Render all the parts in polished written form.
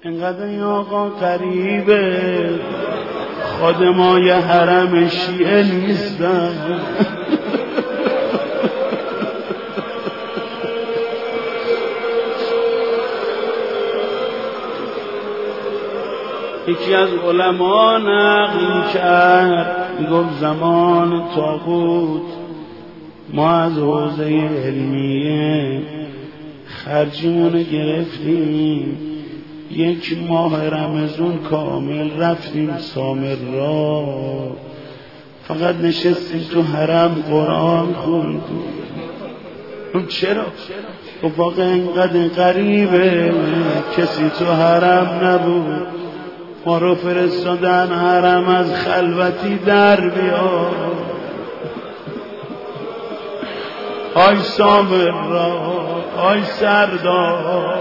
اینقدر این آقا قریبه، خادمای حرم شیعه نیستن. یکی از علما نقل کرد، میگفت زمان طاغوت ما از حوزه علمیه خرجیمونو گرفتیم، یک ماه رمضان کامل رفتیم سامرا، فقط نشستیم تو حرم قرآن خوندیم. چرا؟ خب واقعا اینقدر قریبه، کسی تو حرم نبود، ما رو فرستادن حرم از خلوتی در بیا. آی سامرا، آی سردار،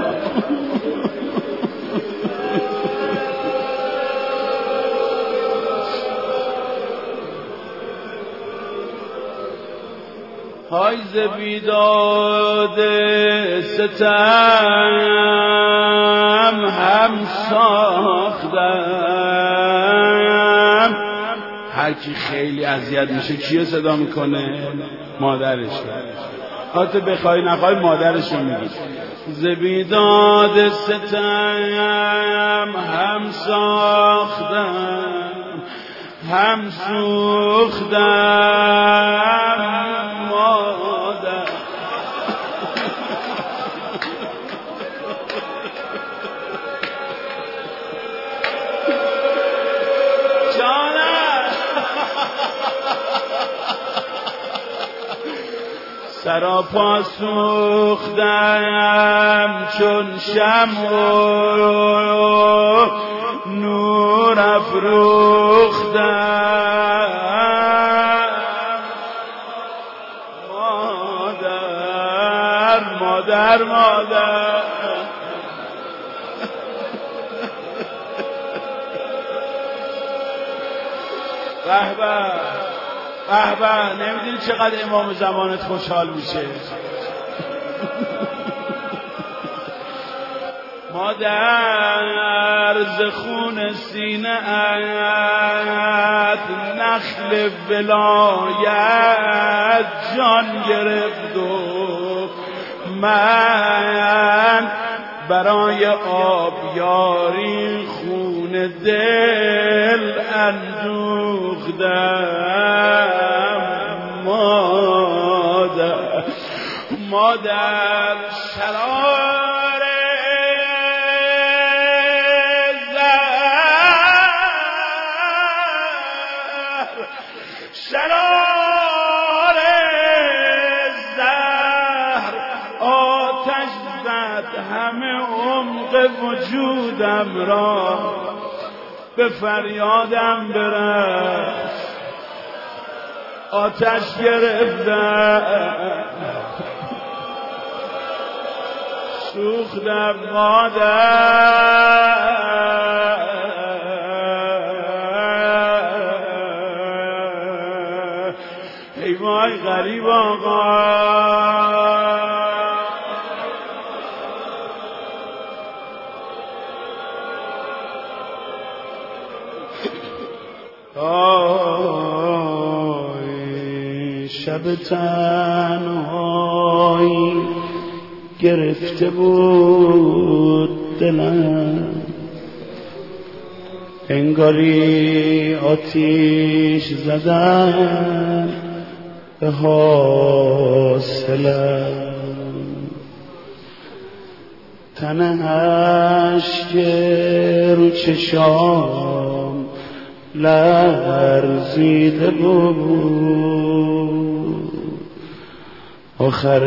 های ز بیداد ستم هم ساختم. هر کی خیلی اذیت میشه کیو صدا میکنه؟ مادرش. حتی بخوای نخوای مادرش رو میگی. ز بیداد ستم هم ساختم هم سوختم مادر. جانم سراپا سوختم چون شمع نور افروختم مادر مادر. به به، نمیدونی چقدر امام زمانت خوشحال میشه. مادر ز خون سینه ات نخل ولایت جان گرفت و من برای آبیاری خون دل اندوختم. مادر شرار زهر آتش زد همه عمق وجودم را، به فریادم برس آتش گرفتم. سوختم مادر، ای وای غریب آقا. شب تنهایی گرفته بود دلم، انگاری آتیش زدن به حاصلم. تنهش که رو چشام لرزیده بود، آخر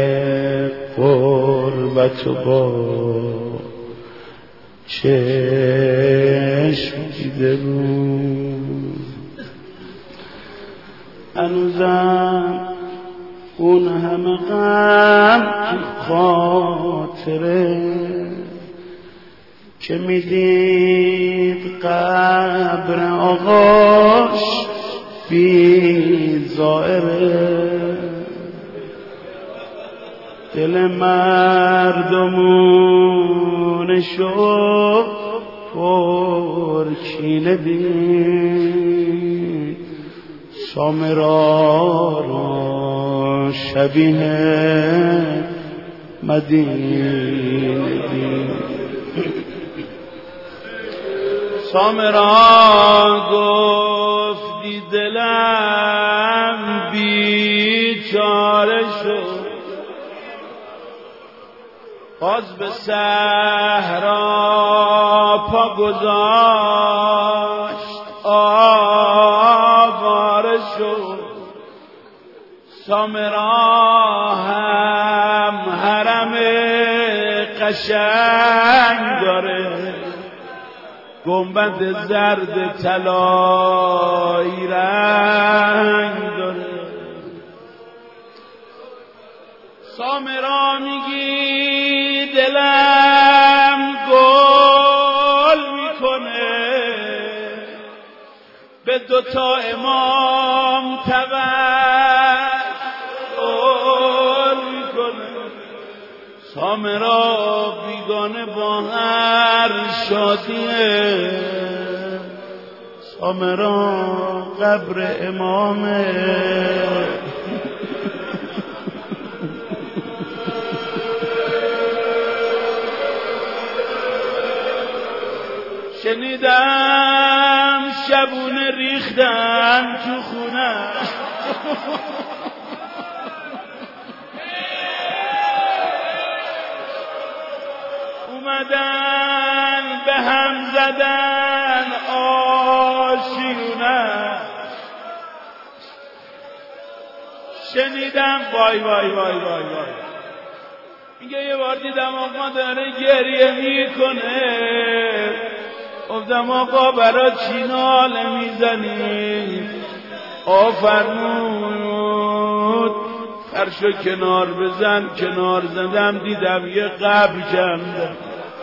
قربت و با چشم دیده بود. هنوزم اون همه غم تو خاطره که میدید قبر آقاش بی زائره. دل مردمون خونشو پرکینه دید سامرا را شبیه مدینه دید سامرا گفتی دلم بیچاره شد باز به صحرا پا گذاشت آواره شد سامرا هم حرم قشنگ داره گنبد زرد طلایی رنگ داره سامرا میگی دلم گل میکنه به دوتا امام توسل میکنه سامرا بیگانه با هر شادیه سامرا قبر امامه شنیدم شبونه ریختن تو خونه اومدن به هم زدن آشیونه شنیدم وای وای وای وای وای میگه یه بار دیدم آقا داره گریه میکنه گفتم آقا برای چی ناله میزنی فرمود فرشو کنار بزن کنار زدم دیدم یه قبر کندم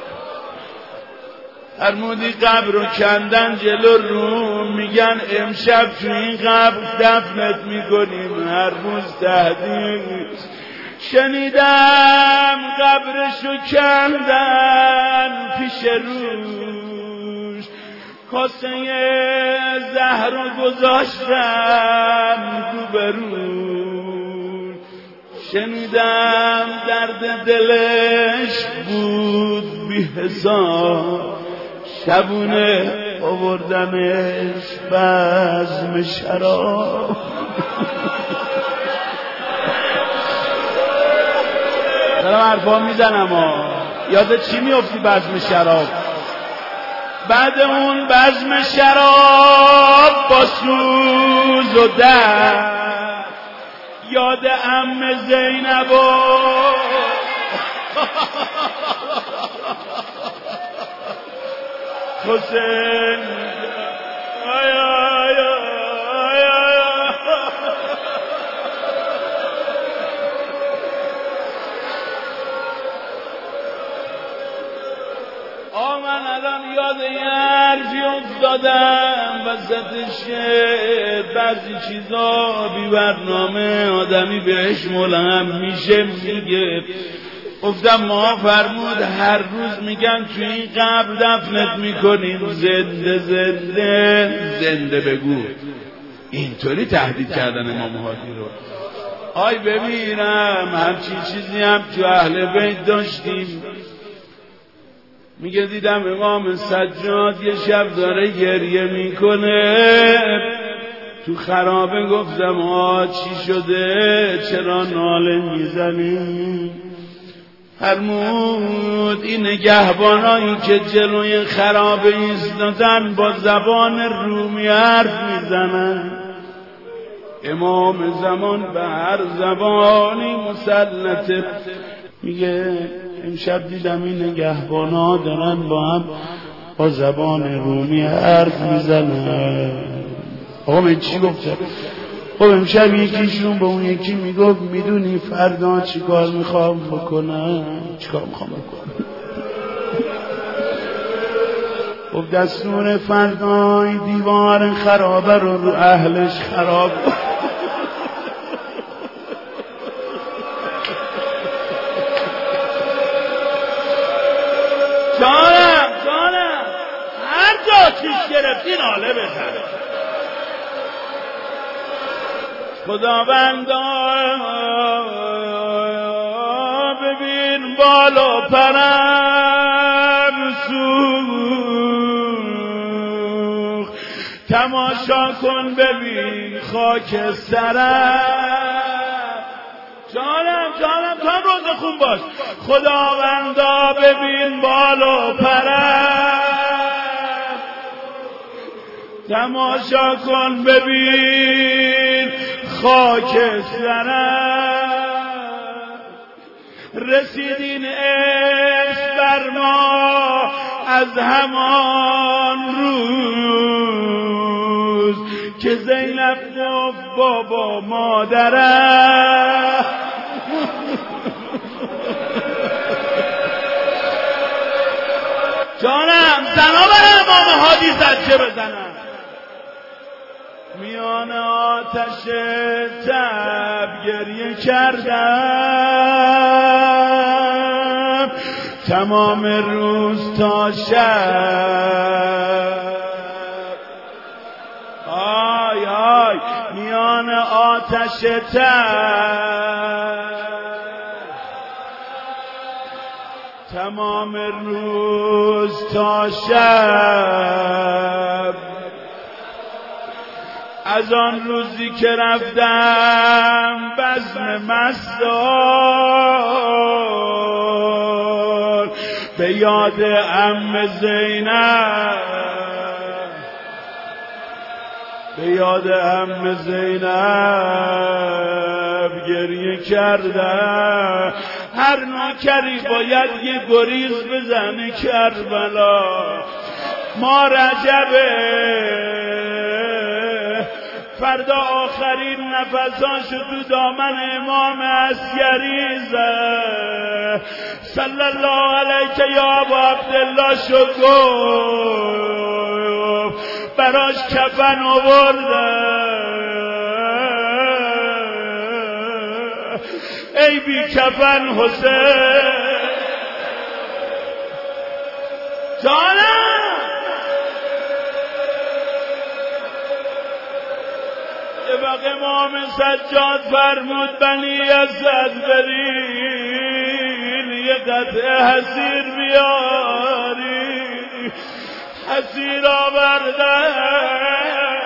فرمودی قبر رو کندن جلو روم میگن امشب تو این قبر دفنت میکنیم هر روز تهدید شنیدم قبرشو کندن پیش روش کاسه زهر رو گذاشتن روبروش شنیدم درد دلش بود بی حساب شبونه آوردنش بزم شراب دارم حرفا میزنم یادت چی میافتی بزم شراب بعد اون بزم شراب با سوز و درد یاد عم زینب و حسین آی آی آی آی من الان یاد یه حرفی افتادم وسط شعر بعضی چیزا بی برنامه آدمی بهش ملهم میشه میگه گفتم ما فرمود هر روز میگن توی این قبر دفنت میکنیم زنده زنده زنده بگو اینطوری تهدید کردن امام هادی رو آی ببینم همچین چیزی هم تو اهل بیت داشتیم میگه دیدم امام سجاد یه شب داره گریه میکنه تو خرابه گفتم چی شده چرا ناله میزنی فرمود این نگهبانایی که جلوی خرابه ایستادن با زبان رومی حرف میزنن امام زمان به هر زبانی مسلطه میگه امشب دیدم این نگهبانا دارن با هم با زبان رومی حرف میزنن آقا من چی گفتم خب امشب یکیشون به اون یکی میگفت میدونی فردا چیکار میخوام بکنم چیکار میخوام بکنم خب دستور فردا این دیوار خرابه رو اهلش خراب جانم هر جا چیش گرفتی ناله بزن. خداوندا ببین بالا پرم سوخ، تماشا کن ببین خاک سرم. جانم تو هم روز خون باش. خداوندا ببین بالا پرم، تماشا کن ببین خاک سرم. رسیدین عشق بر ما از همان روز که زینب گفت بابا مادرم. جانم زنا برای امام هادی زجه بزنم. میان آتش تب گریه کردم تمام روز تا شب. آی آی میان آتش تب تمام روز تا شب. از آن روزی که رفتم بزم مستان به یاد عم زینب، به یاد عم زینب گریه کردم. هر نوکری باید یه گریز بزنه کربلا. ما رجبه فردا آخرین نفساشو تو دامن امام عسکری زد. صلی الله علیک یا ابو عبدالله شو گفت براش کفن آوردن. ای بی کفن حسین. جانم یه وقت امام سجاد فرمود بنی اسد برین یه قطعه حسیر بیاری. حسیر آوردن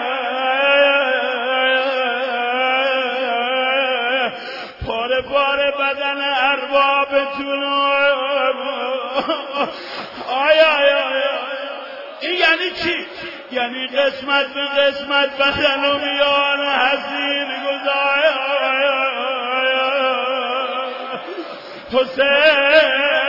پاره پاره بدن اربابتون. آی آی آی این یعنی چی؟ یعنی قسمت به قسمت بدن و میان حسیر گذار. حسین